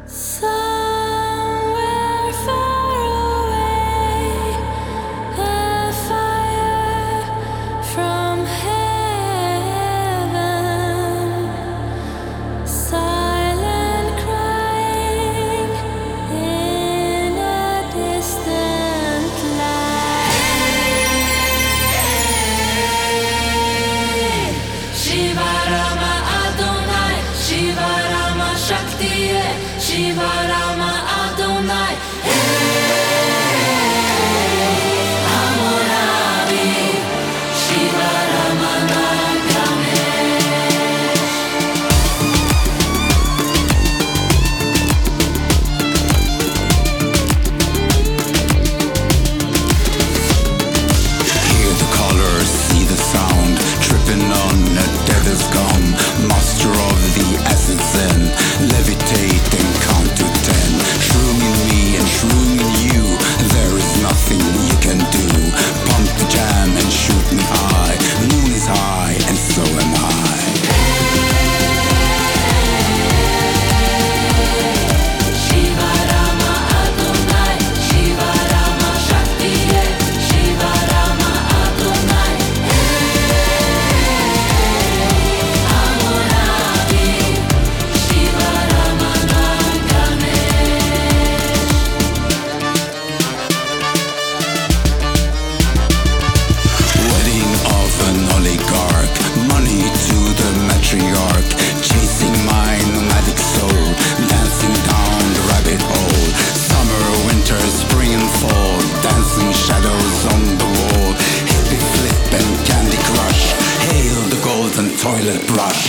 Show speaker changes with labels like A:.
A: Somewhere far away, a fire from heaven, silent crying in a distant land. Shiva Rama Adonai, Shiva Rama Shakti, Shiva Rama Adonai, Hammurabi, Shiva Rama Nagamesh.
B: Hear the colors, see the sound, tripping on a devil's gum. Master of the acid zen, levitate and count to 10. Shrooming me and shrooming you, there is nothing you can do. Pump the jam and shoot me high, moon is high and so am I.
A: Shiva Rama Adonai, Shiva Rama Shakti, Shiva Rama Adonai, Hammurabi, Shiva Rama Nagamesh.
B: Wedding of an oligarch, money to the matriarch, chasing my nomadic soul, dancing down the rabbit hole. Summer, winter, spring and fall, dancing shadows on the wall. Hippie flip and candy crush, hail the golden toilet brush.